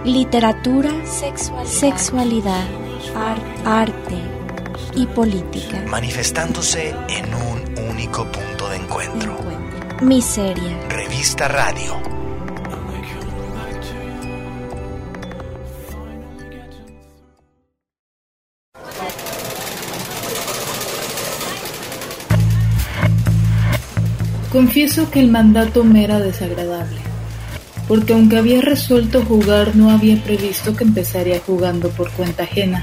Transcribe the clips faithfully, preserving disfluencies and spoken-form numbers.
literatura, sexualidad, sexualidad ar- arte y política, manifestándose en un único punto de encuentro. encuentro. Miseria. Revista Radio. Confieso que el mandato me era desagradable, porque aunque había resuelto jugar, no había previsto que empezaría jugando por cuenta ajena.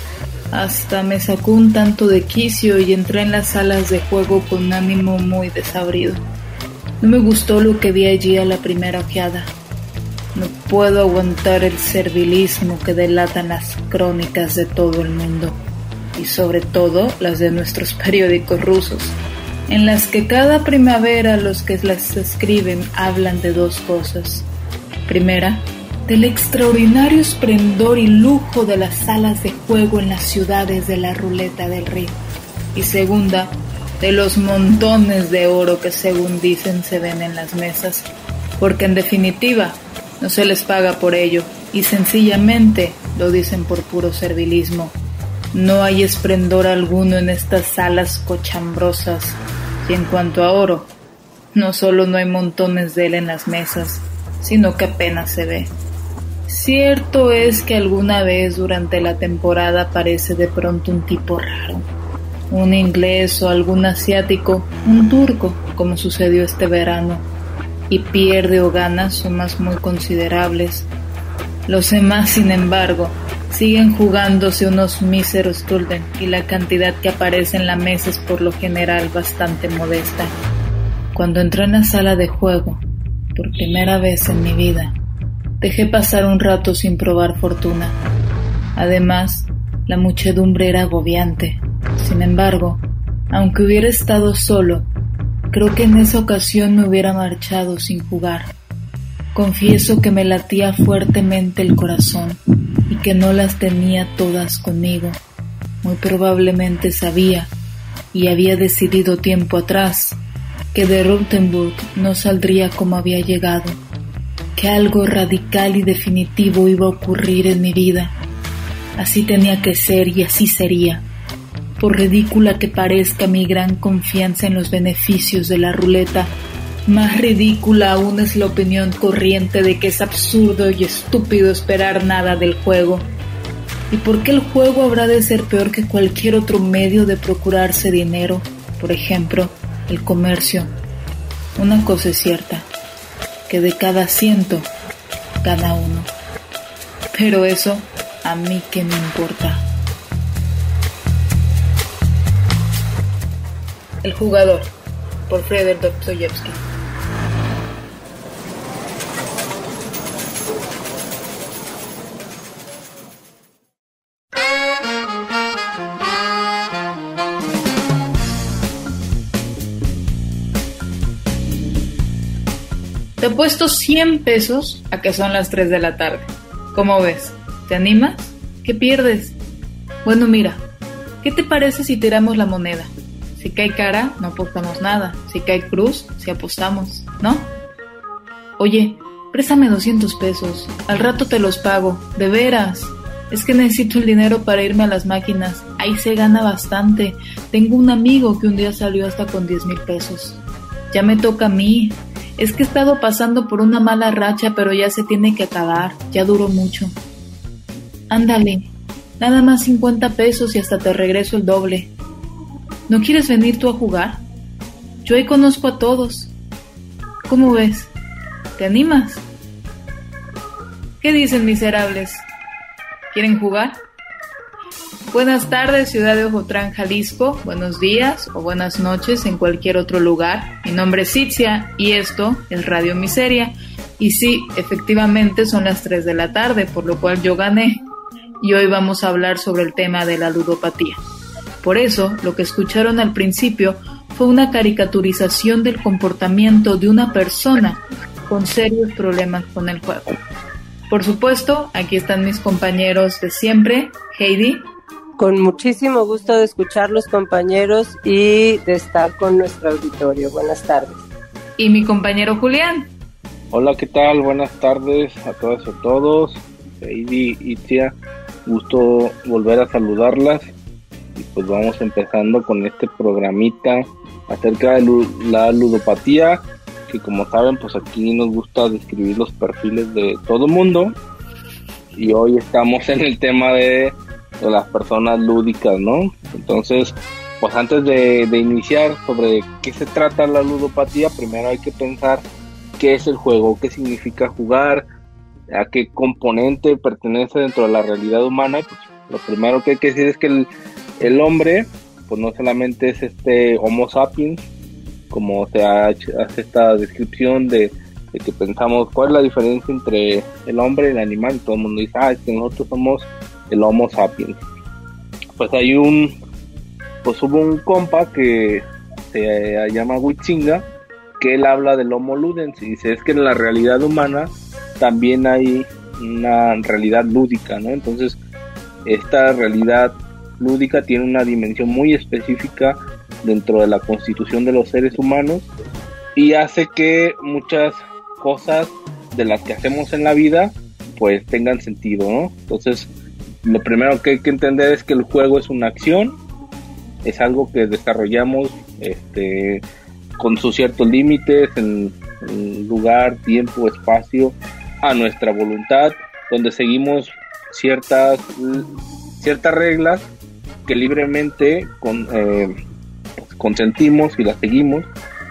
Hasta me sacó un tanto de quicio y entré en las salas de juego con un ánimo muy desabrido. No me gustó lo que vi allí a la primera ojeada. No puedo aguantar el servilismo que delatan las crónicas de todo el mundo, y sobre todo las de nuestros periódicos rusos, en las que cada primavera los que las escriben hablan de dos cosas. Primera, del extraordinario esplendor y lujo de las salas de juego en las ciudades de la ruleta del Rin. Y segunda, de los montones de oro que según dicen se ven en las mesas, porque en definitiva no se les paga por ello y sencillamente lo dicen por puro servilismo. No hay esplendor alguno en estas salas cochambrosas. Y en cuanto a oro, no solo no hay montones de él en las mesas, sino que apenas se ve. Cierto es que alguna vez durante la temporada aparece de pronto un tipo raro, un inglés o algún asiático, un turco, como sucedió este verano, y pierde o gana sumas muy considerables. Los demás, sin embargo, siguen jugándose unos míseros gulden y la cantidad que aparece en la mesa es por lo general bastante modesta. Cuando entré en la sala de juego, por primera vez en mi vida, dejé pasar un rato sin probar fortuna. Además, la muchedumbre era agobiante. Sin embargo, aunque hubiera estado solo, creo que en esa ocasión me hubiera marchado sin jugar. Confieso que me latía fuertemente el corazón y que no las tenía todas conmigo. Muy probablemente sabía, y había decidido tiempo atrás, que de Rothenburg no saldría como había llegado, que algo radical y definitivo iba a ocurrir en mi vida. Así tenía que ser y así sería. Por ridícula que parezca mi gran confianza en los beneficios de la ruleta, más ridícula aún es la opinión corriente de que es absurdo y estúpido esperar nada del juego. ¿Y por qué el juego habrá de ser peor que cualquier otro medio de procurarse dinero? Por ejemplo, el comercio. Una cosa es cierta, que de cada ciento, gana uno. Pero eso, a mí qué me importa. El jugador, por Fyodor Dostoyevsky. Te he puesto cien pesos a que son las tres de la tarde. ¿Cómo ves? ¿Te animas? ¿Qué pierdes? Bueno, mira, ¿qué te parece si tiramos la moneda? Si cae cara, no apostamos nada. Si cae cruz, sí apostamos, ¿no? Oye, préstame doscientos pesos. Al rato te los pago. De veras. Es que necesito el dinero para irme a las máquinas. Ahí se gana bastante. Tengo un amigo que un día salió hasta con diez mil pesos. Ya me toca a mí. Es que he estado pasando por una mala racha, pero ya se tiene que acabar. Ya duró mucho. Ándale. Nada más cincuenta pesos y hasta te regreso el doble. ¿No quieres venir tú a jugar? Yo ahí conozco a todos. ¿Cómo ves? ¿Te animas? ¿Qué dicen, miserables? ¿Quieren jugar? Buenas tardes, ciudad de Ojotlán, Jalisco. Buenos días o buenas noches en cualquier otro lugar. Mi nombre es Itzia y esto es Radio Miseria. Y sí, efectivamente son las tres de la tarde, por lo cual yo gané. Y hoy vamos a hablar sobre el tema de la ludopatía. Por eso, lo que escucharon al principio fue una caricaturización del comportamiento de una persona con serios problemas con el juego. Por supuesto, aquí están mis compañeros de siempre. Heidi. Con muchísimo gusto de escuchar los compañeros y de estar con nuestro auditorio. Buenas tardes. Y mi compañero Julián. Hola, ¿qué tal? Buenas tardes a todas y a todos. Heidi y Itzia, gusto volver a saludarlas y pues vamos empezando con este programita acerca de la ludopatía, que como saben pues aquí nos gusta describir los perfiles de todo el mundo y hoy estamos en el tema de, de las personas lúdicas, ¿no? Entonces pues antes de, de iniciar sobre qué se trata la ludopatía, primero hay que pensar qué es el juego, qué significa jugar, a qué componente pertenece dentro de la realidad humana. Pues lo primero que hay que decir es que el, el hombre pues no solamente es este Homo sapiens, como se hace esta descripción de, de que pensamos cuál es la diferencia entre el hombre y el animal, y todo el mundo dice, ah, es que nosotros somos el Homo sapiens. Pues hay un, pues hubo un compa que se llama Huizinga, que él habla del Homo ludens, y dice, es que en la realidad humana también hay una realidad lúdica, ¿no? Entonces, esta realidad lúdica tiene una dimensión muy específica dentro de la constitución de los seres humanos y hace que muchas cosas de las que hacemos en la vida pues tengan sentido, ¿no? Entonces, lo primero que hay que entender es que el juego es una acción, es algo que desarrollamos este, con sus ciertos límites en, en lugar, tiempo, espacio, a nuestra voluntad, donde seguimos ciertas ciertas reglas que libremente con, eh, consentimos y las seguimos,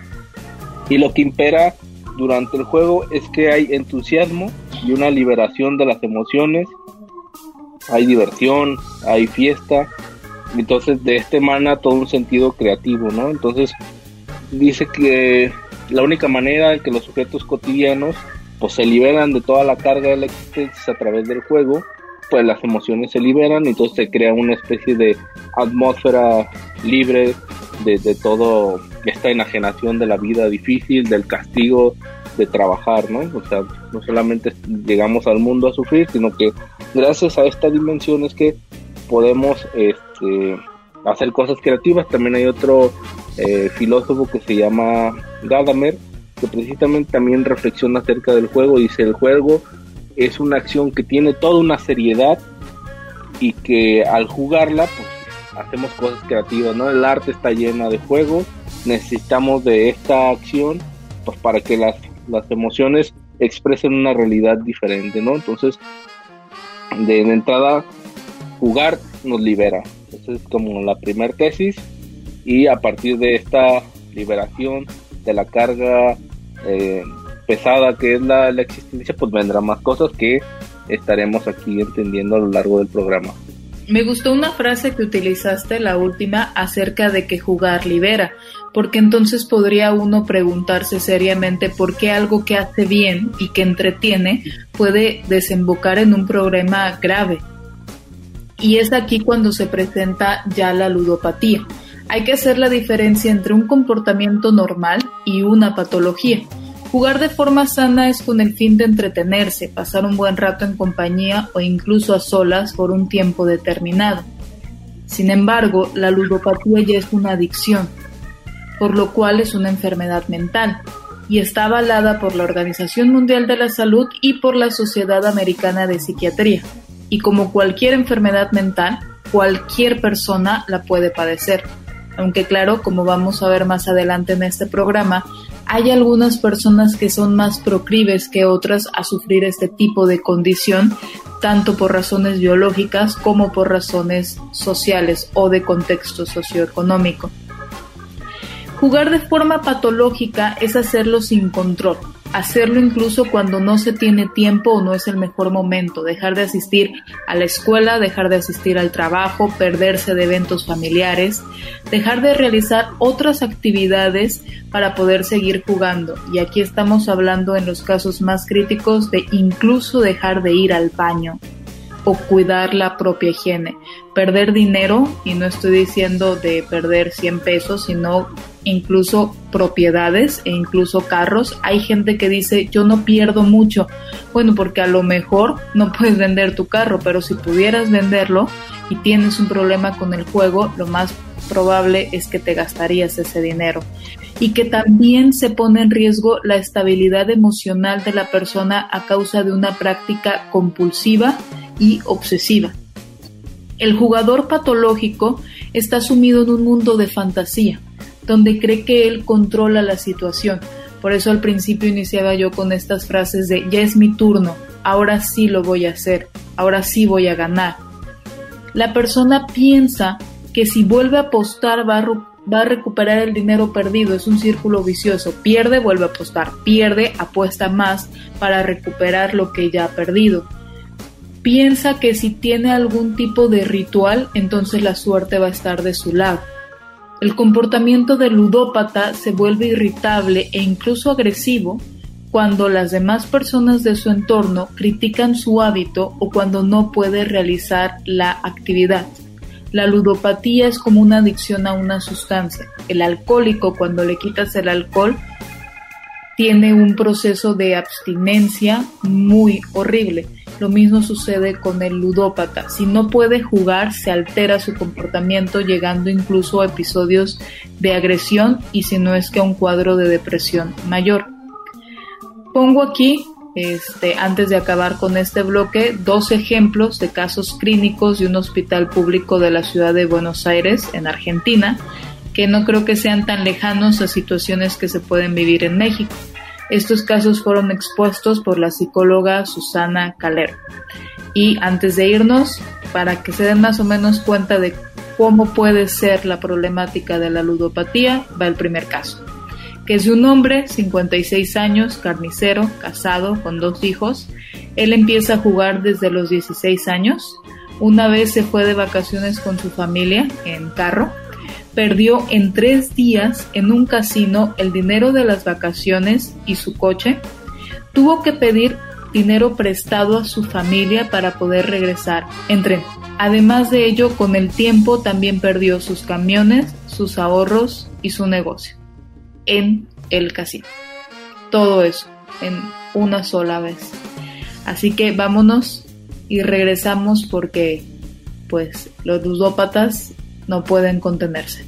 y lo que impera durante el juego es que hay entusiasmo y una liberación de las emociones, hay diversión, hay fiesta, entonces de este emana todo un sentido creativo, ¿no? Entonces dice que la única manera en que los sujetos cotidianos pues se liberan de toda la carga de la existencia a través del juego, pues las emociones se liberan y entonces se crea una especie de atmósfera libre de, de todo esta enajenación de la vida difícil, del castigo de trabajar, ¿no? O sea, no solamente llegamos al mundo a sufrir, sino que gracias a esta dimensión es que podemos este, hacer cosas creativas. También hay otro eh, filósofo que se llama Gadamer, que precisamente también reflexiona acerca del juego. Dice, el juego es una acción que tiene toda una seriedad y que al jugarla pues hacemos cosas creativas, ¿no? El arte está llena de juegos, necesitamos de esta acción pues para que las, las emociones expresen una realidad diferente, ¿no? Entonces, de, de entrada, jugar nos libera. Esa es como la primera tesis, y a partir de esta liberación de la carga eh, pesada que es la, la existencia, pues vendrán más cosas que estaremos aquí entendiendo a lo largo del programa. Me gustó una frase que utilizaste, la última, acerca de que jugar libera, porque entonces podría uno preguntarse seriamente por qué algo que hace bien y que entretiene puede desembocar en un problema grave. Y es aquí cuando se presenta ya la ludopatía. Hay que hacer la diferencia entre un comportamiento normal y una patología. Jugar de forma sana es con el fin de entretenerse, pasar un buen rato en compañía o incluso a solas por un tiempo determinado. Sin embargo, la ludopatía ya es una adicción, por lo cual es una enfermedad mental, y está avalada por la Organización Mundial de la Salud y por la Sociedad Americana de Psiquiatría. Y como cualquier enfermedad mental, cualquier persona la puede padecer. Aunque claro, como vamos a ver más adelante en este programa, hay algunas personas que son más proclives que otras a sufrir este tipo de condición, tanto por razones biológicas como por razones sociales o de contexto socioeconómico. Jugar de forma patológica es hacerlo sin control, hacerlo incluso cuando no se tiene tiempo o no es el mejor momento, dejar de asistir a la escuela, dejar de asistir al trabajo, perderse de eventos familiares, dejar de realizar otras actividades para poder seguir jugando. Y aquí estamos hablando en los casos más críticos de incluso dejar de ir al baño o cuidar la propia higiene. Perder dinero, y no estoy diciendo de perder cien pesos, sino incluso propiedades e incluso carros. Hay gente que dice, yo no pierdo mucho. Bueno, porque a lo mejor no puedes vender tu carro, pero si pudieras venderlo y tienes un problema con el juego, lo más probable es que te gastarías ese dinero. y que también se pone en riesgo la estabilidad emocional de la persona a causa de una práctica compulsiva y obsesiva. El jugador patológico está sumido en un mundo de fantasía, donde cree que él controla la situación. Por eso al principio iniciaba yo con estas frases de ya es mi turno, ahora sí lo voy a hacer, ahora sí voy a ganar. La persona piensa que si vuelve a apostar va a, va a recuperar el dinero perdido, es un círculo vicioso, pierde, vuelve a apostar, pierde, apuesta más para recuperar lo que ya ha perdido. Piensa que si tiene algún tipo de ritual, entonces la suerte va a estar de su lado. El comportamiento del ludópata se vuelve irritable e incluso agresivo cuando las demás personas de su entorno critican su hábito o cuando no puede realizar la actividad. La ludopatía es como una adicción a una sustancia. El alcohólico, cuando le quitas el alcohol, tiene un proceso de abstinencia muy horrible. Lo mismo sucede con el ludópata. Si no puede jugar, se altera su comportamiento, llegando incluso a episodios de agresión y si no es que a un cuadro de depresión mayor. Pongo aquí, este, antes de acabar con este bloque, dos ejemplos de casos clínicos de un hospital público de la ciudad de Buenos Aires, en Argentina, que no creo que sean tan lejanos a situaciones que se pueden vivir en México. Estos casos fueron expuestos por la psicóloga Susana Calero. Y antes de irnos, para que se den más o menos cuenta de cómo puede ser la problemática de la ludopatía, va el primer caso, que es de un hombre, cincuenta y seis años, carnicero, casado, con dos hijos. Él empieza a jugar desde los dieciséis años. Una vez se fue de vacaciones con su familia en carro. Perdió en tres días en un casino el dinero de las vacaciones y su coche. Tuvo que pedir dinero prestado a su familia para poder regresar en tren. Además de ello, con el tiempo también perdió sus camiones, sus ahorros y su negocio en el casino. Todo eso en una sola vez. Así que vámonos y regresamos porque pues los ludópatas no pueden contenerse.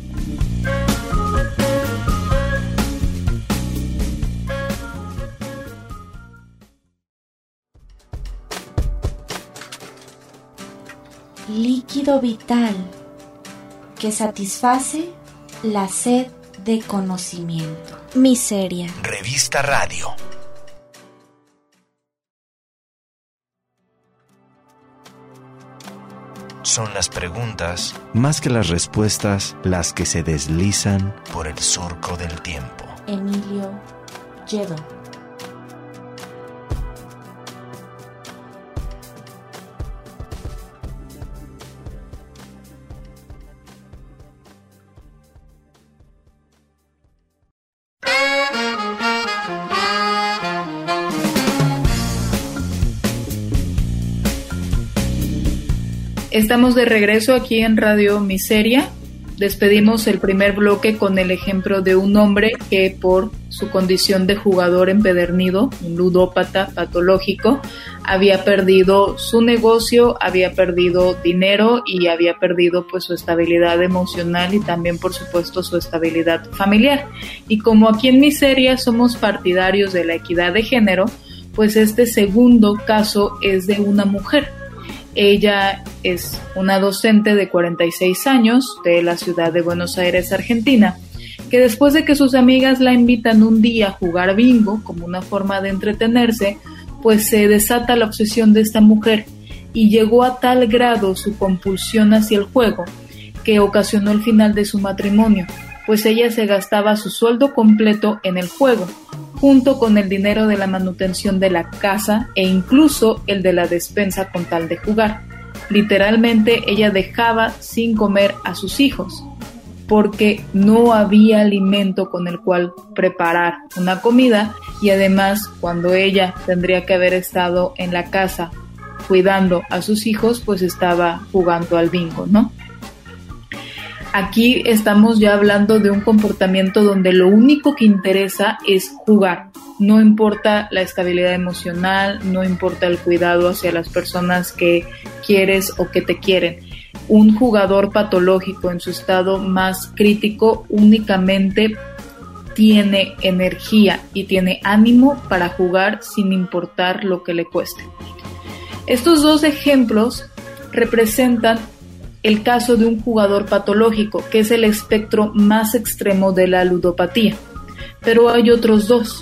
Líquido vital que satisface la sed de conocimiento. Miseria. Revista Radio. Son las preguntas, más que las respuestas, las que se deslizan por el surco del tiempo. Emilio Lledó. Estamos de regreso aquí en Radio Miseria. Despedimos el primer bloque con el ejemplo de un hombre que por su condición de jugador empedernido, un ludópata patológico, había perdido su negocio, había perdido dinero y había perdido pues su estabilidad emocional y también por supuesto su estabilidad familiar. Y como aquí en Miseria somos partidarios de la equidad de género, pues este segundo caso es de una mujer. Ella es una docente de cuarenta y seis años de la ciudad de Buenos Aires, Argentina, que después de que sus amigas la invitan un día a jugar bingo como una forma de entretenerse, pues se desata la obsesión de esta mujer y llegó a tal grado su compulsión hacia el juego que ocasionó el final de su matrimonio, pues ella se gastaba su sueldo completo en el juego, junto con el dinero de la manutención de la casa e incluso el de la despensa con tal de jugar. Literalmente ella dejaba sin comer a sus hijos, porque no había alimento con el cual preparar una comida y además cuando ella tendría que haber estado en la casa cuidando a sus hijos, pues estaba jugando al bingo, ¿no? Aquí estamos ya hablando de un comportamiento donde lo único que interesa es jugar. No importa la estabilidad emocional, no importa el cuidado hacia las personas que quieres o que te quieren. Un jugador patológico en su estado más crítico únicamente tiene energía y tiene ánimo para jugar sin importar lo que le cueste. Estos dos ejemplos representan el caso de un jugador patológico, que es el espectro más extremo de la ludopatía. Pero hay otros dos.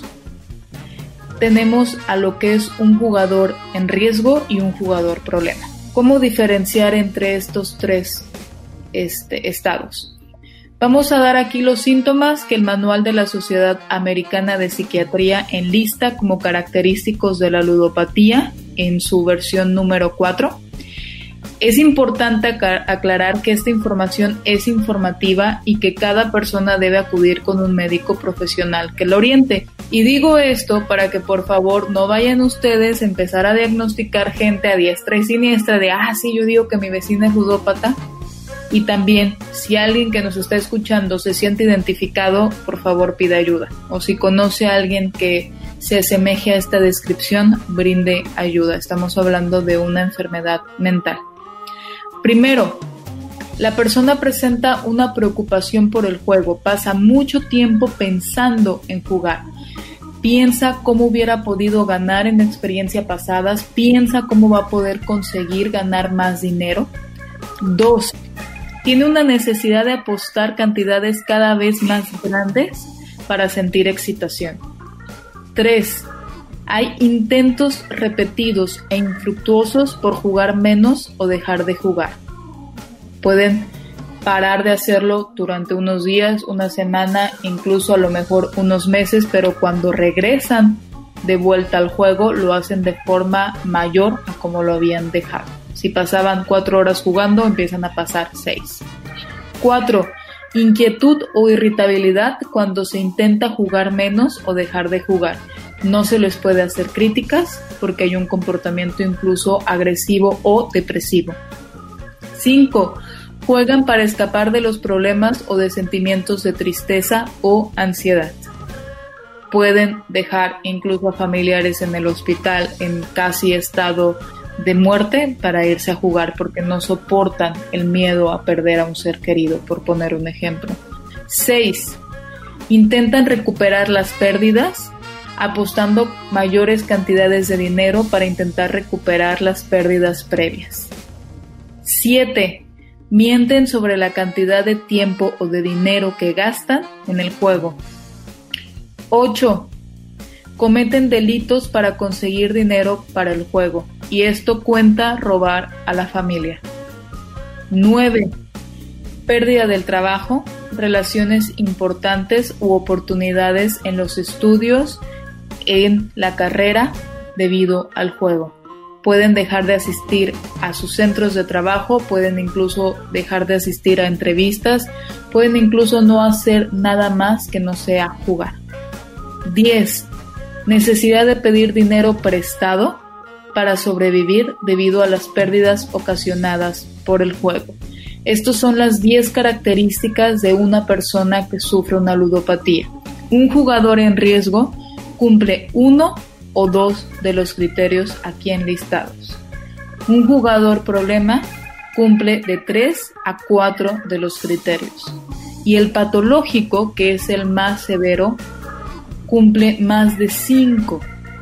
Tenemos a lo que es un jugador en riesgo y un jugador problema. ¿Cómo diferenciar entre estos tres este, estados? Vamos a dar aquí los síntomas que el Manual de la Sociedad Americana de Psiquiatría enlista como característicos de la ludopatía en su versión número cuatro. Es importante aclarar que esta información es informativa y que cada persona debe acudir con un médico profesional que lo oriente. Y digo esto para que por favor no vayan ustedes a empezar a diagnosticar gente a diestra y siniestra de ah, sí, yo digo que mi vecina es ludópata. Y también, si alguien que nos está escuchando se siente identificado, por favor pida ayuda. O si conoce a alguien que se asemeje a esta descripción, brinde ayuda. Estamos hablando de una enfermedad mental. Primero, la persona presenta una preocupación por el juego, pasa mucho tiempo pensando en jugar, piensa cómo hubiera podido ganar en experiencias pasadas, piensa cómo va a poder conseguir ganar más dinero. Dos, tiene una necesidad de apostar cantidades cada vez más grandes para sentir excitación. Tres, hay intentos repetidos e infructuosos por jugar menos o dejar de jugar. Pueden parar de hacerlo durante unos días, una semana, incluso a lo mejor unos meses, pero cuando regresan de vuelta al juego lo hacen de forma mayor a como lo habían dejado. Si pasaban cuatro horas jugando, empiezan a pasar seis. Cuatro, inquietud o irritabilidad cuando se intenta jugar menos o dejar de jugar. No se les puede hacer críticas porque hay un comportamiento incluso agresivo o depresivo. Cinco, juegan para escapar de los problemas o de sentimientos de tristeza o ansiedad. Pueden dejar incluso a familiares en el hospital en casi estado de muerte para irse a jugar porque no soportan el miedo a perder a un ser querido, por poner un ejemplo. Seis, intentan recuperar las pérdidas apostando mayores cantidades de dinero para intentar recuperar las pérdidas previas. Siete, mienten sobre la cantidad de tiempo o de dinero que gastan en el juego. Ocho, cometen delitos para conseguir dinero para el juego, y esto cuenta robar a la familia. Nueve, pérdida del trabajo, relaciones importantes u oportunidades en los estudios, en la carrera debido al juego. Pueden dejar de asistir a sus centros de trabajo, pueden incluso dejar de asistir a entrevistas, pueden incluso no hacer nada más que no sea jugar. Diez, necesidad de pedir dinero prestado para sobrevivir debido a las pérdidas ocasionadas por el juego. Estas son las diez características de una persona que sufre una ludopatía. Un jugador en riesgo cumple uno o dos de los criterios aquí enlistados. Un jugador problema cumple de tres a cuatro de los criterios. Y el patológico, que es el más severo, cumple más de cinco.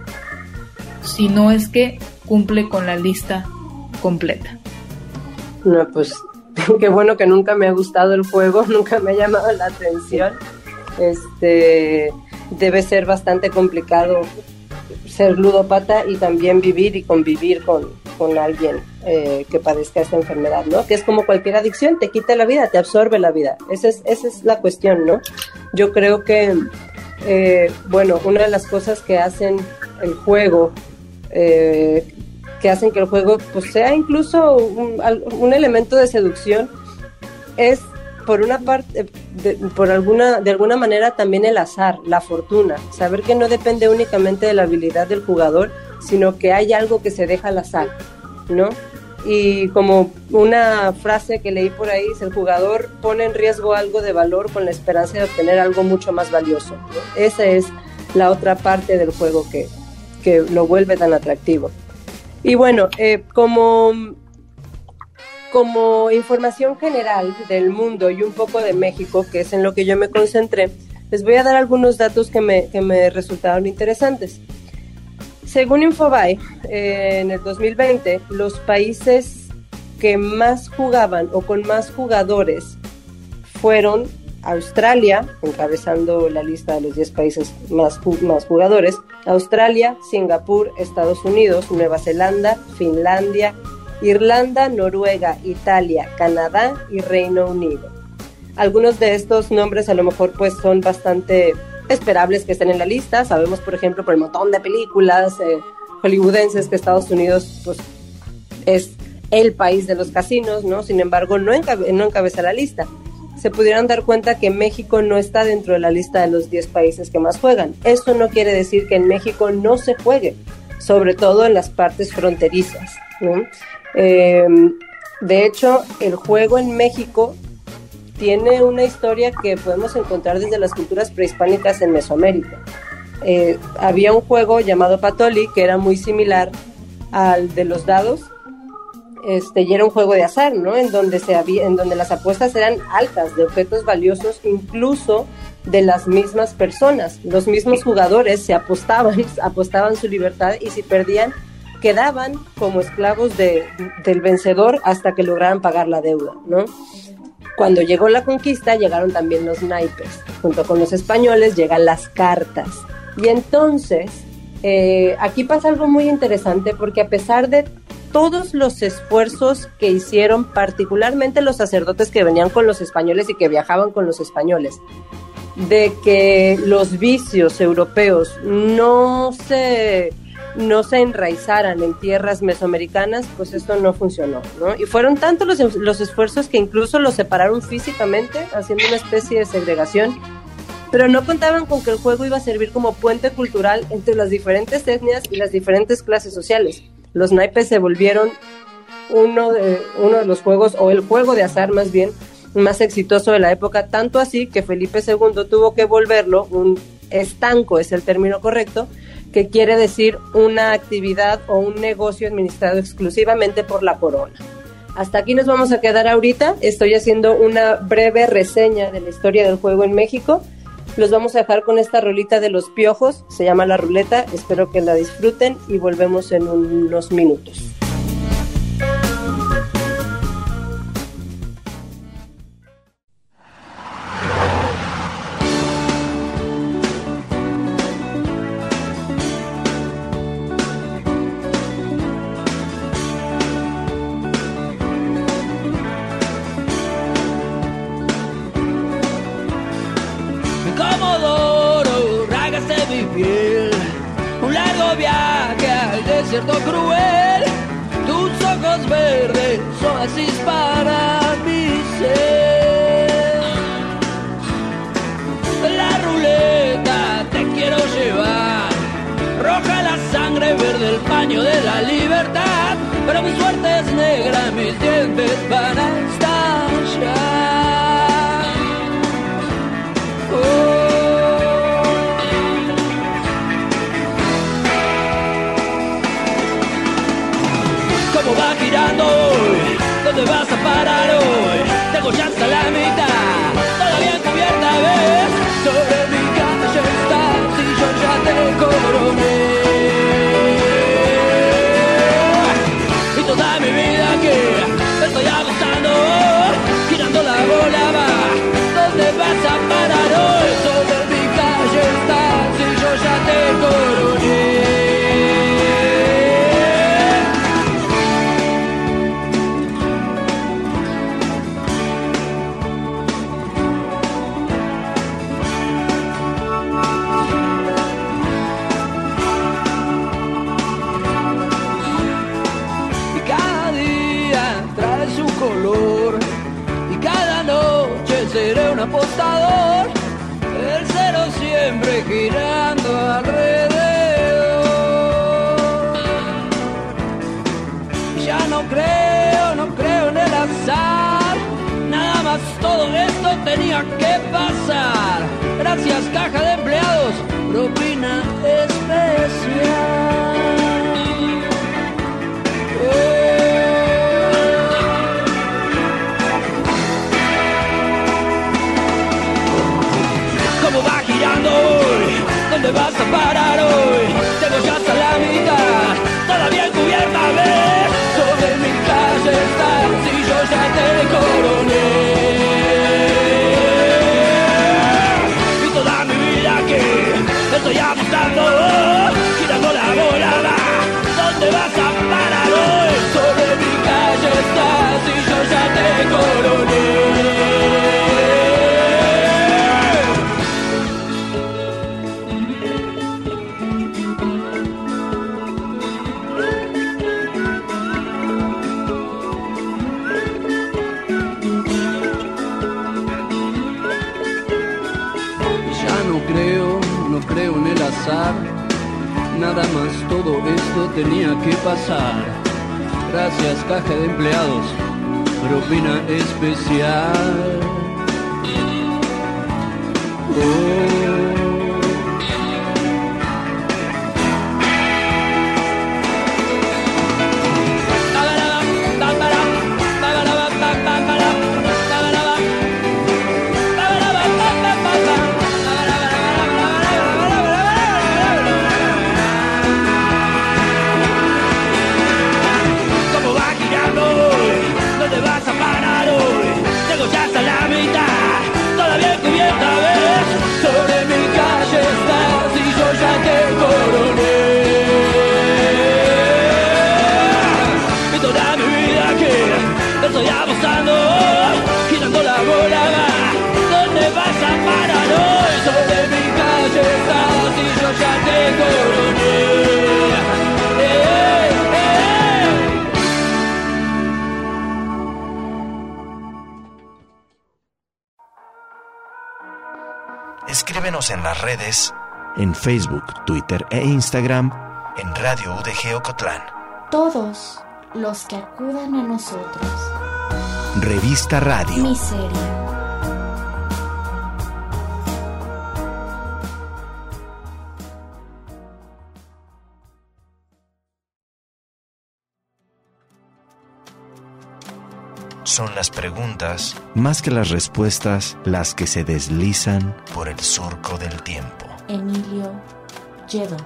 Si no es que cumple con la lista completa. No, pues qué bueno que nunca me ha gustado el juego, nunca me ha llamado la atención. Este... Debe ser bastante complicado ser ludópata y también vivir y convivir con, con alguien eh, que padezca esta enfermedad, ¿no? Que es como cualquier adicción, te quita la vida, te absorbe la vida. Esa es, esa es la cuestión, ¿no? Yo creo que, eh, bueno, una de las cosas que hacen el juego, eh, que hacen que el juego pues, sea incluso un, un elemento de seducción, es por una parte, de, por alguna, de alguna manera también el azar, la fortuna, saber que no depende únicamente de la habilidad del jugador, sino que hay algo que se deja al azar, ¿no? Y como una frase que leí por ahí, dice, el jugador pone en riesgo algo de valor con la esperanza de obtener algo mucho más valioso, ¿no? Esa es la otra parte del juego que, que lo vuelve tan atractivo. Y bueno, eh, como... Como información general del mundo y un poco de México, que es en lo que yo me concentré, Les voy a dar algunos datos que me, que me resultaron interesantes. Según Infobae, eh, en el dos mil veinte, los países que más jugaban o con más jugadores fueron Australia, encabezando la lista de los diez países más, más jugadores, Australia, Singapur, Estados Unidos, Nueva Zelanda, Finlandia, Irlanda, Noruega, Italia, Canadá y Reino Unido. Algunos de estos nombres a lo mejor pues son bastante esperables que estén en la lista. Sabemos, por ejemplo, por el montón de películas eh, hollywoodenses que Estados Unidos pues es el país de los casinos, ¿no? Sin embargo, no, encabe- no encabeza la lista. Se pudieran dar cuenta que México no está dentro de la lista de los diez países que más juegan. Eso no quiere decir que en México no se juegue, sobre todo en las partes fronterizas, ¿no? Eh, de hecho, el juego en México tiene una historia que podemos encontrar desde las culturas prehispánicas en Mesoamérica. Eh, había un juego llamado Patoli que era muy similar al de los dados, este, y era un juego de azar, ¿no? En donde se había, en donde las apuestas eran altas, de objetos valiosos, incluso de las mismas personas. Los mismos jugadores se apostaban, apostaban su libertad, y si perdían, quedaban como esclavos de, del vencedor hasta que lograran pagar la deuda, ¿no? Cuando llegó la conquista, llegaron también los naipes. Junto con los españoles llegan las cartas. Y entonces, eh, aquí pasa algo muy interesante, porque a pesar de todos los esfuerzos que hicieron, particularmente los sacerdotes que venían con los españoles y que viajaban con los españoles, de que los vicios europeos no se, no se enraizaran en tierras mesoamericanas, pues esto no funcionó, ¿no? Y fueron tantos los, los esfuerzos que incluso los separaron físicamente, haciendo una especie de segregación, pero no contaban con que el juego iba a servir como puente cultural entre las diferentes etnias y las diferentes clases sociales. Los naipes se volvieron uno de, uno de los juegos, o el juego de azar más bien, más exitoso de la época, tanto así que Felipe segundo tuvo que volverlo un estanco, es el término correcto, que quiere decir una actividad o un negocio administrado exclusivamente por la corona. Hasta aquí nos vamos a quedar ahorita. Estoy haciendo una breve reseña de la historia del juego en México. Los vamos a dejar con esta rolita de Los Piojos, se llama La Ruleta, espero que la disfruten y volvemos en unos minutos. Un largo viaje al desierto cruel. Tus ojos verdes son así para mi ser. La ruleta te quiero llevar. Roja la sangre, verde el paño de la libertad. Pero mi suerte es negra, mis dientes van a estallar. Oh. ¿Cómo va girando hoy? ¿Dónde vas a parar hoy? Tengo ya hasta la mitad, todavía cubierta, ¿ves? Sobre mi calle estás y yo ya te coroné. Y toda mi vida que me estoy agotando, girando la bola va. ¿Dónde vas a parar hoy? Sobre mi calle estás y yo ya te coroné. Seré un apostador, el cero siempre girando alrededor. Ya no creo, no creo en el azar, nada más todo esto tenía que pasar. Gracias caja de empleados, propina especial. Oh. ¿Cómo va azar. Nada más, todo esto tenía que pasar. Gracias, caja de empleados, propina especial. Oh. Ya hasta la mitad, todavía cubierta, ves, sobre mi calle estás y yo ya te coroné. Y toda mi vida que estoy apostando, girando la bola, va, ¿dónde vas a parar hoy? Sobre mi calle estás y yo ya te coroné. Eh, eh, eh. Escríbenos en las redes, en Facebook, Twitter e Instagram, en Radio U D G Ocotlán. Todos los que acudan a nosotros. Revista Radio. Miseria. Son las preguntas, más que las respuestas, las que se deslizan por el surco del tiempo. Emilio Lledó.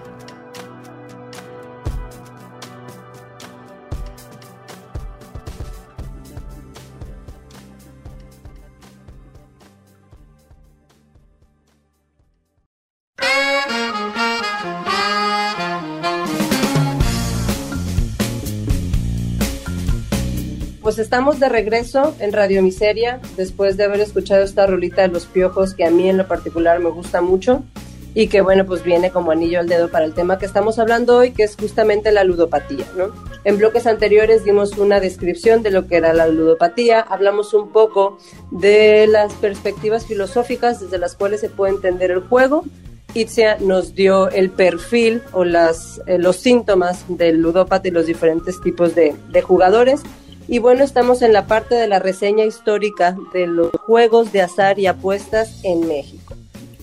Pues estamos de regreso en Radio Miseria, después de haber escuchado esta rolita de Los Piojos, que a mí en lo particular me gusta mucho, y que bueno, pues viene como anillo al dedo para el tema que estamos hablando hoy, que es justamente la ludopatía, ¿no? En bloques anteriores dimos una descripción de lo que era la ludopatía, hablamos un poco de las perspectivas filosóficas desde las cuales se puede entender el juego. Itzia nos dio el perfil o las, eh, los síntomas del ludópata y los diferentes tipos de, de jugadores. Y bueno, estamos en la parte de la reseña histórica de los juegos de azar y apuestas en México.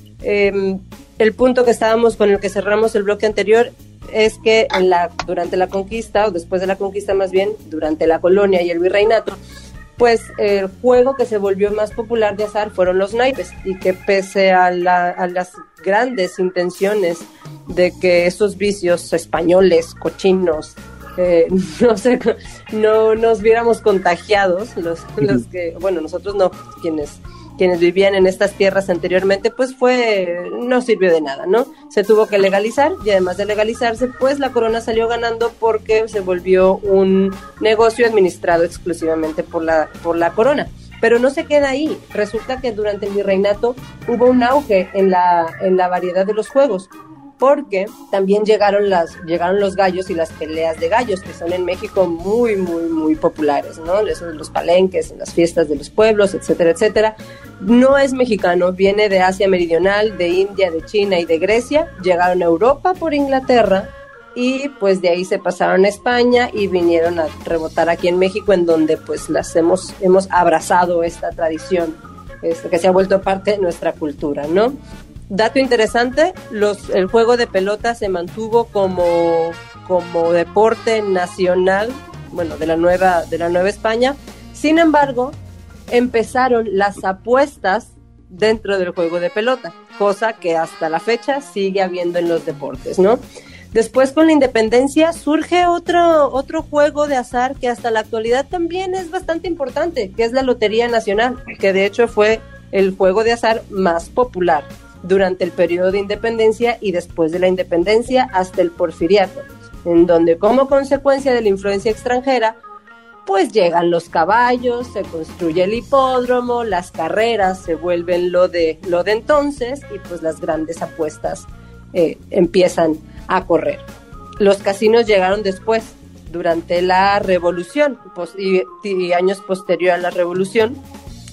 Eh, el punto que estábamos con el que cerramos el bloque anterior es que en la, durante la conquista, o después de la conquista más bien, durante la colonia y el virreinato, pues el juego que se volvió más popular de azar fueron los naipes, y que pese a, la, a las grandes intenciones de que esos vicios españoles, cochinos, Eh, no sé, no nos viéramos contagiados, los, los que, bueno, nosotros no, quienes, quienes vivían en estas tierras anteriormente, pues fue, no sirvió de nada, ¿no? Se tuvo que legalizar, y además de legalizarse, pues la corona salió ganando porque se volvió un negocio administrado exclusivamente por la, por la corona. Pero no se queda ahí, resulta que durante el virreinato hubo un auge en la, en la variedad de los juegos, porque también llegaron las llegaron los gallos y las peleas de gallos, que son en México muy, muy, muy populares, ¿no? Eso de los palenques, en las fiestas de los pueblos, etcétera, etcétera. No es mexicano, viene de Asia Meridional, de India, de China y de Grecia. Llegaron a Europa por Inglaterra y pues de ahí se pasaron a España y vinieron a rebotar aquí en México, en donde pues las hemos, hemos abrazado esta tradición, este, que se ha vuelto parte de nuestra cultura, ¿no? Dato interesante, los, el juego de pelota se mantuvo como, como deporte nacional, bueno, de la nueva, de la Nueva España. Sin embargo, empezaron las apuestas dentro del juego de pelota, cosa que hasta la fecha sigue habiendo en los deportes, ¿no? Después, con la independencia, surge otro, otro juego de azar que hasta la actualidad también es bastante importante, que es la Lotería Nacional, que de hecho fue el juego de azar más popular durante el periodo de independencia y después de la independencia hasta el porfiriato, en donde como consecuencia de la influencia extranjera, pues llegan los caballos, se construye el hipódromo, las carreras se vuelven lo de, lo de entonces, y pues las grandes apuestas eh, empiezan a correr. Los casinos llegaron después, durante la Revolución, pues, y, y años posterior a la Revolución,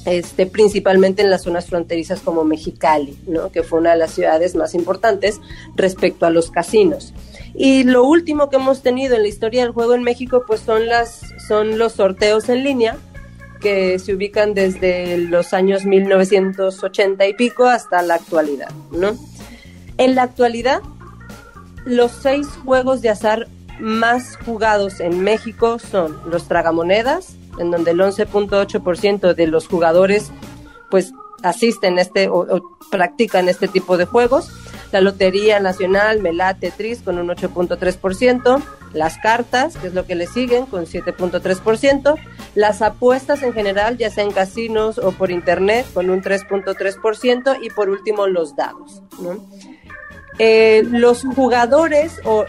este, principalmente en las zonas fronterizas como Mexicali, ¿no? Que fue una de las ciudades más importantes respecto a los casinos. Y lo último que hemos tenido en la historia del juego en México, pues son, las, son los sorteos en línea, que se ubican desde los años mil novecientos ochenta y pico hasta la actualidad, ¿no? En la actualidad, los seis juegos de azar más jugados en México son los tragamonedas, en donde el once punto ocho por ciento de los jugadores pues asisten este o, o practican este tipo de juegos, la Lotería Nacional, Melate, Tetris con un ocho punto tres por ciento, las cartas, que es lo que le siguen, con siete punto tres por ciento, las apuestas en general, ya sea en casinos o por internet, con un tres punto tres por ciento, y por último los dados, ¿no? Eh, los jugadores o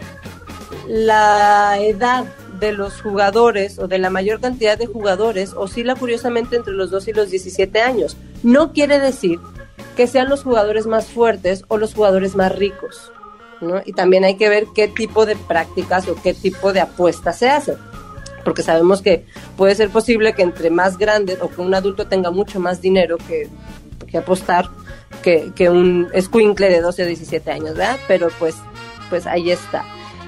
la edad de los jugadores o de la mayor cantidad de jugadores oscila curiosamente entre los dos y los diecisiete años. No quiere decir que sean los jugadores más fuertes o los jugadores más ricos, ¿no? Y también hay que ver qué tipo de prácticas o qué tipo de apuestas se hacen, porque sabemos que puede ser posible que entre más grandes o que un adulto tenga mucho más dinero que, que apostar que, que un escuincle de doce o diecisiete años, ¿verdad? Pero pues, pues ahí está.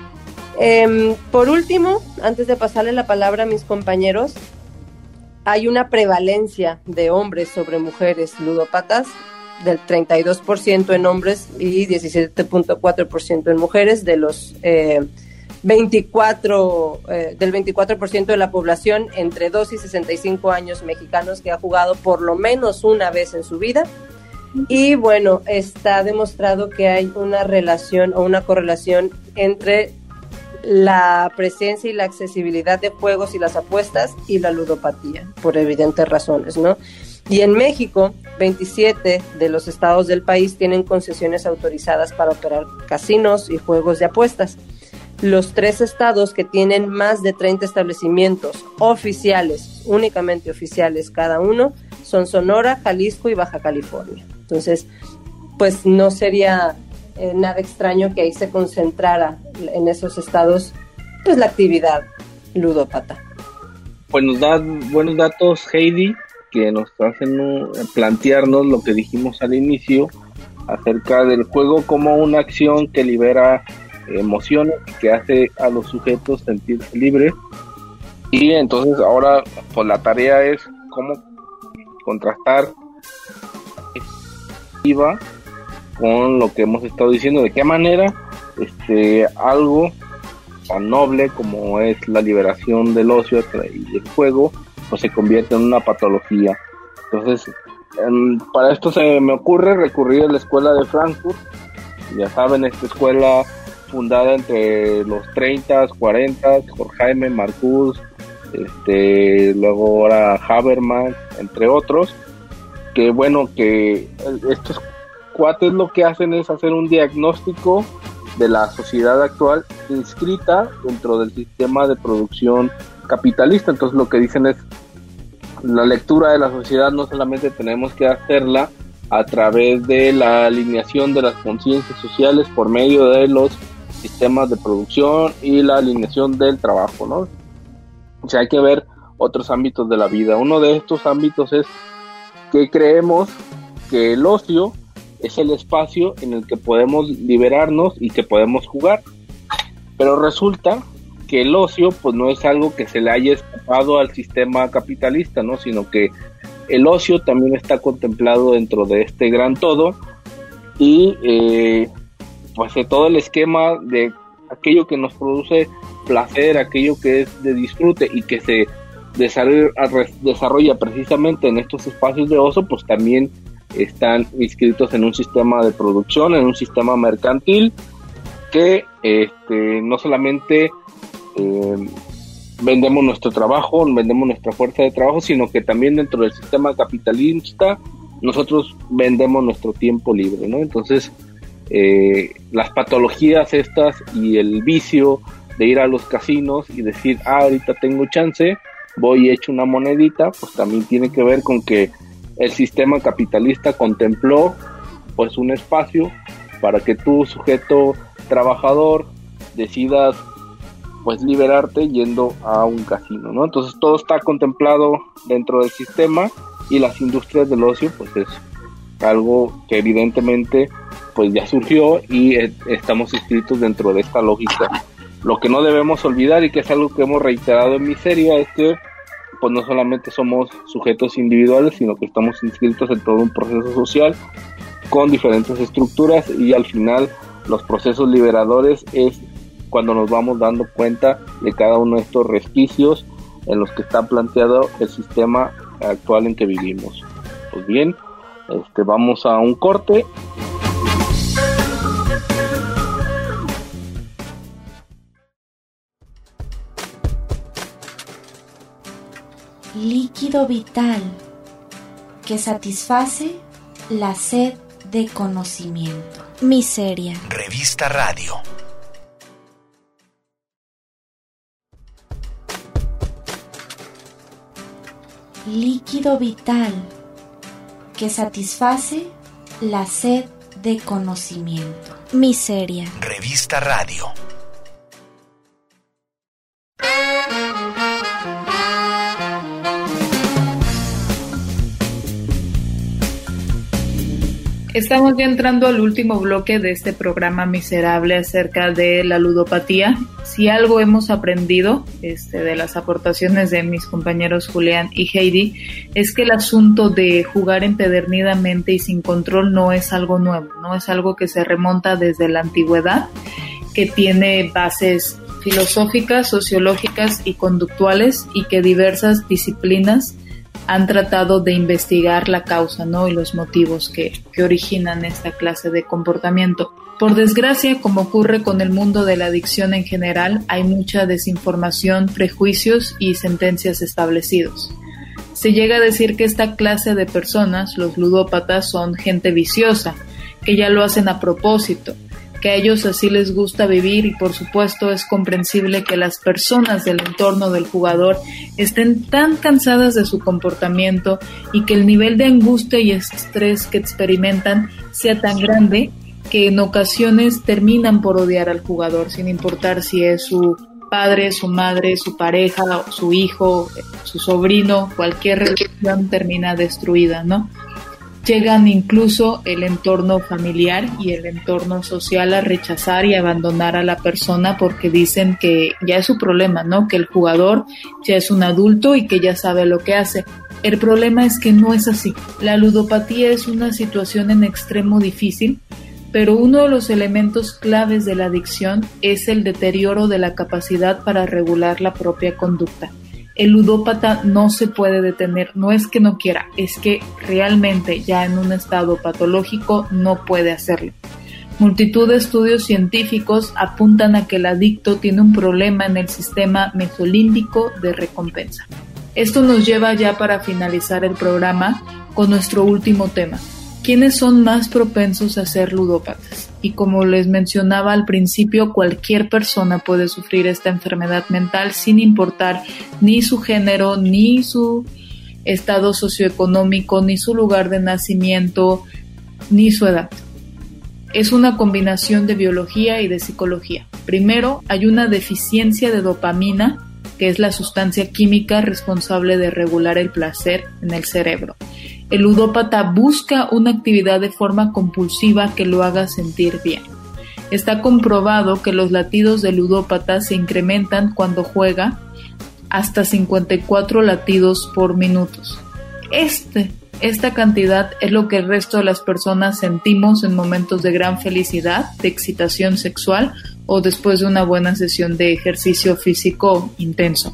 Eh, por último, antes de pasarle la palabra a mis compañeros, hay una prevalencia de hombres sobre mujeres ludópatas del treinta y dos por ciento en hombres y diecisiete punto cuatro por ciento en mujeres, de los eh, veinticuatro, eh, del veinticuatro por ciento de la población entre dos y sesenta y cinco años mexicanos que ha jugado por lo menos una vez en su vida. Y bueno, está demostrado que hay una relación o una correlación entre la presencia y la accesibilidad de juegos y las apuestas y la ludopatía, por evidentes razones, ¿no? Y en México, veintisiete de los estados del país tienen concesiones autorizadas para operar casinos y juegos de apuestas. Los tres estados que tienen más de treinta establecimientos oficiales, únicamente oficiales cada uno, son Sonora, Jalisco y Baja California. Entonces, pues no sería eh, nada extraño que ahí se concentrara en esos estados pues la actividad ludópata. Pues nos da buenos datos Heidi, que nos hacen uh, plantearnos lo que dijimos al inicio acerca del juego como una acción que libera emociones, que hace a los sujetos sentirse libres. Y entonces ahora pues la tarea es cómo contrastar con lo que hemos estado diciendo, de qué manera este algo tan noble como es la liberación del ocio y el juego pues se convierte en una patología. Entonces um, para esto se me ocurre recurrir a la escuela de Frankfurt. Ya saben, esta escuela fundada entre los treinta, cuarenta, Jorge Jaime Marcuse, este, luego ahora Habermas, entre otros, que bueno, que estos cuates lo que hacen es hacer un diagnóstico de la sociedad actual inscrita dentro del sistema de producción capitalista. Entonces lo que dicen es, la lectura de la sociedad no solamente tenemos que hacerla a través de la alineación de las conciencias sociales por medio de los sistemas de producción y la alineación del trabajo, ¿no? O sea, hay que ver otros ámbitos de la vida. Uno de estos ámbitos es que creemos que el ocio es el espacio en el que podemos liberarnos y que podemos jugar, pero resulta que el ocio pues no es algo que se le haya escapado al sistema capitalista, ¿no? Sino que el ocio también está contemplado dentro de este gran todo y eh, pues de todo el esquema de aquello que nos produce placer, aquello que es de disfrute y que se desarrolla, desarrolla precisamente en estos espacios de ocio, pues también están inscritos en un sistema de producción, en un sistema mercantil que este, no solamente eh, vendemos nuestro trabajo, vendemos nuestra fuerza de trabajo, sino que también dentro del sistema capitalista nosotros vendemos nuestro tiempo libre, ¿no? Entonces eh, las patologías estas y el vicio de ir a los casinos y decir, ah, ahorita tengo chance, voy y echo una monedita, pues también tiene que ver con que el sistema capitalista contempló pues un espacio para que tú, sujeto trabajador, decidas pues liberarte yendo a un casino, ¿no? Entonces todo está contemplado dentro del sistema y las industrias del ocio pues es algo que evidentemente pues ya surgió y eh, estamos inscritos dentro de esta lógica. Lo que no debemos olvidar, y que es algo que hemos reiterado en Miseria, es que pues no solamente somos sujetos individuales, sino que estamos inscritos en todo un proceso social con diferentes estructuras, y al final los procesos liberadores es cuando nos vamos dando cuenta de cada uno de estos resquicios en los que está planteado el sistema actual en que vivimos. Pues bien, este, vamos a un corte. Líquido vital que satisface la sed de conocimiento. Miseria. Revista Radio. Líquido vital que satisface la sed de conocimiento. Miseria. Revista Radio. Estamos ya entrando al último bloque de este programa miserable acerca de la ludopatía. Si algo hemos aprendido este, de las aportaciones de mis compañeros Julián y Heidi, es que el asunto de jugar empedernidamente y sin control no es algo nuevo, no es algo que se remonta desde la antigüedad, que tiene bases filosóficas, sociológicas y conductuales, y que diversas disciplinas han tratado de investigar la causa, ¿no? Y los motivos que, que originan esta clase de comportamiento. Por desgracia, como ocurre con el mundo de la adicción en general, hay mucha desinformación, prejuicios y sentencias establecidos. Se llega a decir que esta clase de personas, los ludópatas, son gente viciosa, que ya lo hacen a propósito, que a ellos así les gusta vivir, y por supuesto es comprensible que las personas del entorno del jugador estén tan cansadas de su comportamiento y que el nivel de angustia y estrés que experimentan sea tan grande que en ocasiones terminan por odiar al jugador, sin importar si es su padre, su madre, su pareja, su hijo, su sobrino, cualquier relación termina destruida, ¿no? Llegan incluso el entorno familiar y el entorno social a rechazar y abandonar a la persona porque dicen que ya es su problema, ¿no? Que el jugador ya es un adulto y que ya sabe lo que hace. El problema es que no es así. La ludopatía es una situación en extremo difícil, pero uno de los elementos claves de la adicción es el deterioro de la capacidad para regular la propia conducta. El ludópata no se puede detener, no es que no quiera, es que realmente ya en un estado patológico no puede hacerlo. Multitud de estudios científicos apuntan a que el adicto tiene un problema en el sistema mesolímbico de recompensa. Esto nos lleva ya para finalizar el programa con nuestro último tema. ¿Quiénes son más propensos a ser ludópatas? Y como les mencionaba al principio, cualquier persona puede sufrir esta enfermedad mental sin importar ni su género, ni su estado socioeconómico, ni su lugar de nacimiento, ni su edad. Es una combinación de biología y de psicología. Primero, hay una deficiencia de dopamina, que es la sustancia química responsable de regular el placer en el cerebro. El ludópata busca una actividad de forma compulsiva que lo haga sentir bien. Está comprobado que los latidos del ludópata se incrementan cuando juega hasta cincuenta y cuatro latidos por minuto. Este, esta cantidad es lo que el resto de las personas sentimos en momentos de gran felicidad, de excitación sexual o después de una buena sesión de ejercicio físico intenso.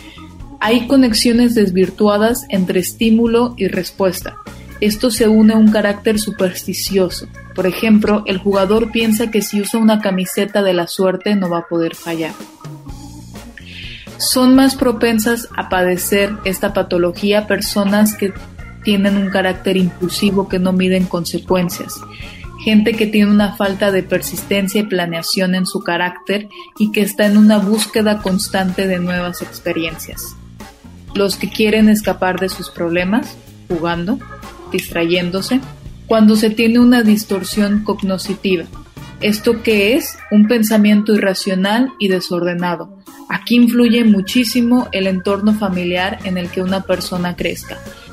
Hay conexiones desvirtuadas entre estímulo y respuesta. Esto se une a un carácter supersticioso. Por ejemplo, el jugador piensa que si usa una camiseta de la suerte no va a poder fallar. Son más propensas a padecer esta patología personas que tienen un carácter impulsivo, que no miden consecuencias. Gente que tiene una falta de persistencia y planeación en su carácter y que está en una búsqueda constante de nuevas experiencias. Los que quieren escapar de sus problemas, jugando, distrayéndose, cuando se tiene una distorsión cognitiva. ¿Esto qué es? Un pensamiento irracional y desordenado. Aquí influye muchísimo el entorno familiar en el que una persona crezca.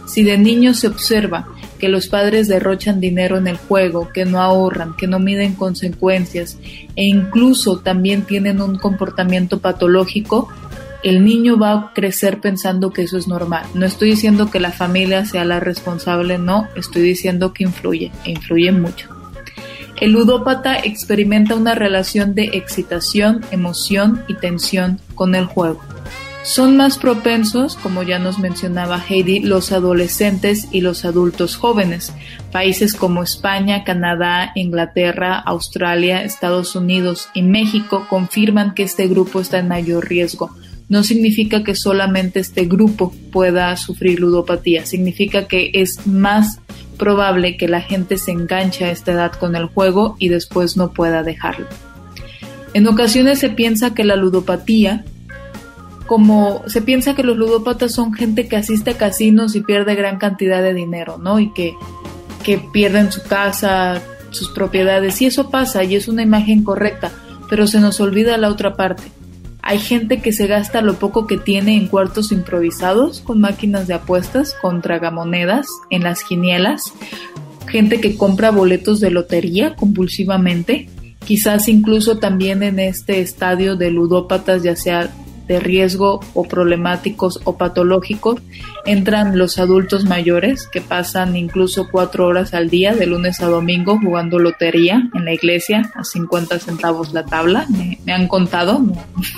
Si de niños se observa que los padres derrochan dinero en el juego, que no ahorran, que no miden consecuencias e incluso también tienen un comportamiento patológico, el niño va a crecer pensando que eso es normal. No estoy diciendo que la familia sea la responsable, no, estoy diciendo que influye, e influye mucho. El ludópata experimenta una relación de excitación, emoción y tensión con el juego. Son más propensos, como ya nos mencionaba Heidi, los adolescentes y los adultos jóvenes. Países como España, Canadá, Inglaterra, Australia, Estados Unidos y México confirman que este grupo está en mayor riesgo. No significa que solamente este grupo pueda sufrir ludopatía, significa que es más probable que la gente se enganche a esta edad con el juego y después no pueda dejarlo. En ocasiones se piensa que la ludopatía como se piensa que los ludópatas son gente que asiste a casinos y pierde gran cantidad de dinero, ¿no? Y que, que pierden su casa, sus propiedades, y eso pasa y es una imagen correcta, pero se nos olvida la otra parte. Hay gente que se gasta lo poco que tiene en cuartos improvisados, con máquinas de apuestas, con tragamonedas, en las quinielas, gente que compra boletos de lotería compulsivamente, quizás incluso también en este estadio de ludópatas, ya sea de riesgo o problemáticos o patológicos, entran los adultos mayores que pasan incluso cuatro horas al día de lunes a domingo jugando lotería en la iglesia a cincuenta centavos la tabla, me, me han contado, no,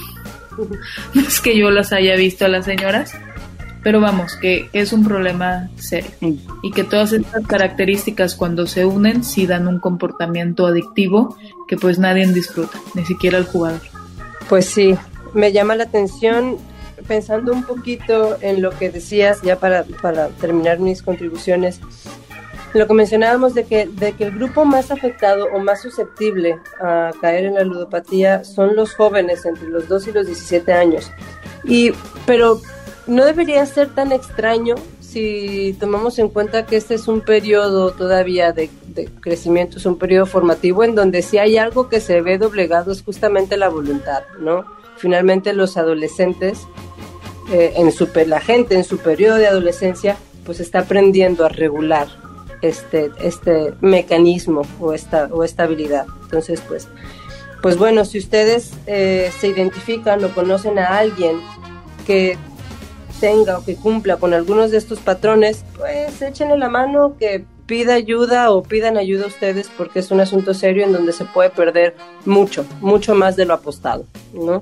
no es que yo las haya visto a las señoras, pero vamos, que, que es un problema serio y que todas estas características cuando se unen sí dan un comportamiento adictivo que pues nadie disfruta, ni siquiera el jugador. Pues sí. Me llama la atención, pensando un poquito en lo que decías, ya para, para terminar mis contribuciones, lo que mencionábamos de que, de que el grupo más afectado o más susceptible a caer en la ludopatía son los jóvenes entre los dos y los diecisiete años. Y, pero no debería ser tan extraño si tomamos en cuenta que este es un periodo todavía de, de crecimiento, es un periodo formativo en donde si hay algo que se ve doblegado es justamente la voluntad, ¿no? Finalmente los adolescentes, eh, en su, la gente en su periodo de adolescencia, pues está aprendiendo a regular este, este mecanismo o esta, o esta habilidad. Entonces, pues, pues bueno, si ustedes eh, se identifican o conocen a alguien que tenga o que cumpla con algunos de estos patrones, pues échenle la mano, que pida ayuda o pidan ayuda a ustedes, porque es un asunto serio en donde se puede perder mucho, mucho más de lo apostado, ¿no?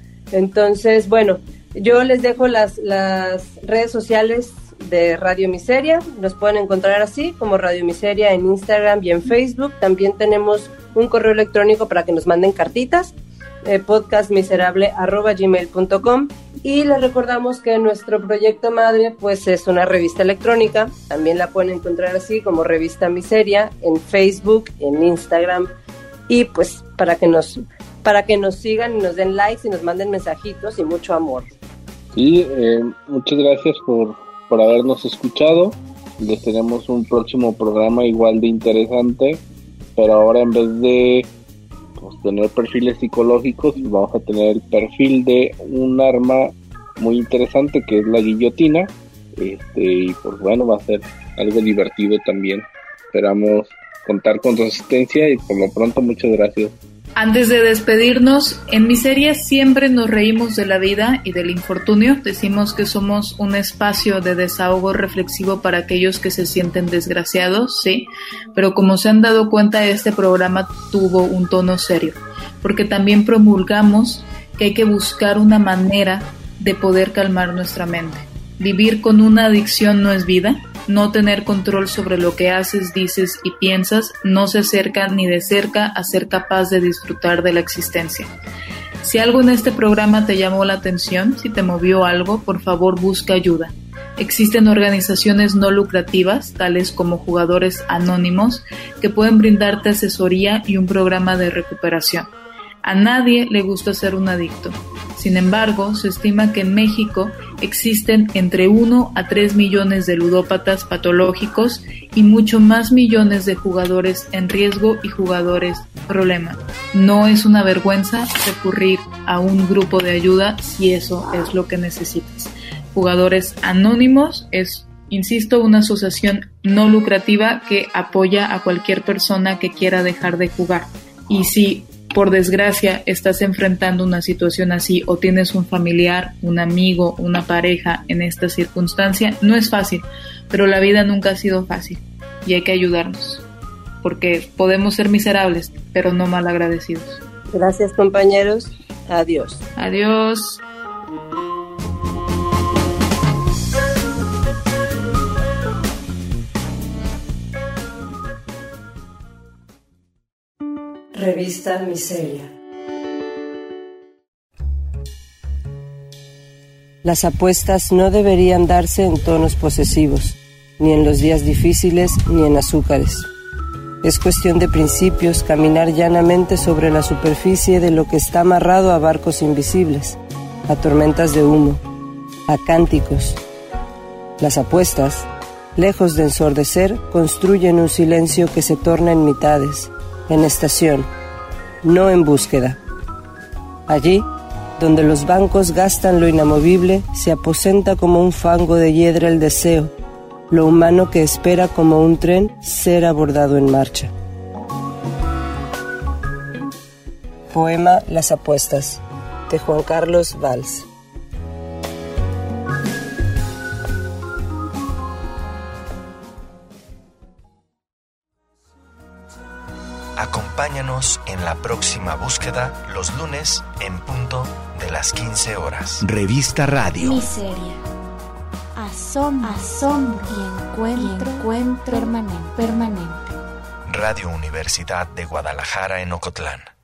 Entonces, bueno, yo les dejo las, las redes sociales de Radio Miseria. Nos pueden encontrar así como Radio Miseria en Instagram y en Facebook. También tenemos un correo electrónico para que nos manden cartitas, eh, podcastmiserable arroba gmail punto com, y les recordamos que nuestro proyecto madre pues es una revista electrónica. También la pueden encontrar así como Revista Miseria en Facebook, en Instagram, y pues para que nos para que nos sigan y nos den likes y nos manden mensajitos y mucho amor. Sí, eh, muchas gracias por, por habernos escuchado. Les tenemos un próximo programa igual de interesante, pero ahora en vez de pues, tener perfiles psicológicos, vamos a tener el perfil de un arma muy interesante que es la guillotina, este, y pues bueno, va a ser algo divertido también. Esperamos contar con su asistencia y por lo pronto muchas gracias. Antes de despedirnos, en Miseria siempre nos reímos de la vida y del infortunio. Decimos que somos un espacio de desahogo reflexivo para aquellos que se sienten desgraciados, sí, pero como se han dado cuenta, este programa tuvo un tono serio, porque también promulgamos que hay que buscar una manera de poder calmar nuestra mente. Vivir con una adicción no es vida. No tener control sobre lo que haces, dices y piensas no se acerca ni de cerca a ser capaz de disfrutar de la existencia. Si algo en este programa te llamó la atención, si te movió algo, por favor busca ayuda. Existen organizaciones no lucrativas, tales como Jugadores Anónimos, que pueden brindarte asesoría y un programa de recuperación. A nadie le gusta ser un adicto. Sin embargo, se estima que en México existen entre uno a tres millones de ludópatas patológicos y mucho más millones de jugadores en riesgo y jugadores problema. No es una vergüenza recurrir a un grupo de ayuda si eso es lo que necesitas. Jugadores Anónimos es Insisto, una asociación no lucrativa que apoya a cualquier persona que quiera dejar de jugar. Y si por desgracia estás enfrentando una situación así o tienes un familiar, un amigo, una pareja en esta circunstancia, no es fácil, pero la vida nunca ha sido fácil y hay que ayudarnos, porque podemos ser miserables, pero no malagradecidos. Gracias, compañeros. Adiós. Adiós. Revista Miseria. Las apuestas no deberían darse en tonos posesivos, ni en los días difíciles, ni en azúcares. Es cuestión de principios caminar llanamente sobre la superficie de lo que está amarrado a barcos invisibles, a tormentas de humo, a cánticos. Las apuestas, lejos de ensordecer, construyen un silencio que se torna en mitades, en estación, no en búsqueda. Allí, donde los bancos gastan lo inamovible, se aposenta como un fango de hiedra el deseo, lo humano que espera como un tren ser abordado en marcha. Poema Las apuestas, de Juan Carlos Valls. Acompáñanos en la próxima búsqueda los lunes en punto de las quince horas. Revista Radio. Miseria, asombro, asombro y encuentro, y encuentro permanente, permanente. Radio Universidad de Guadalajara en Ocotlán.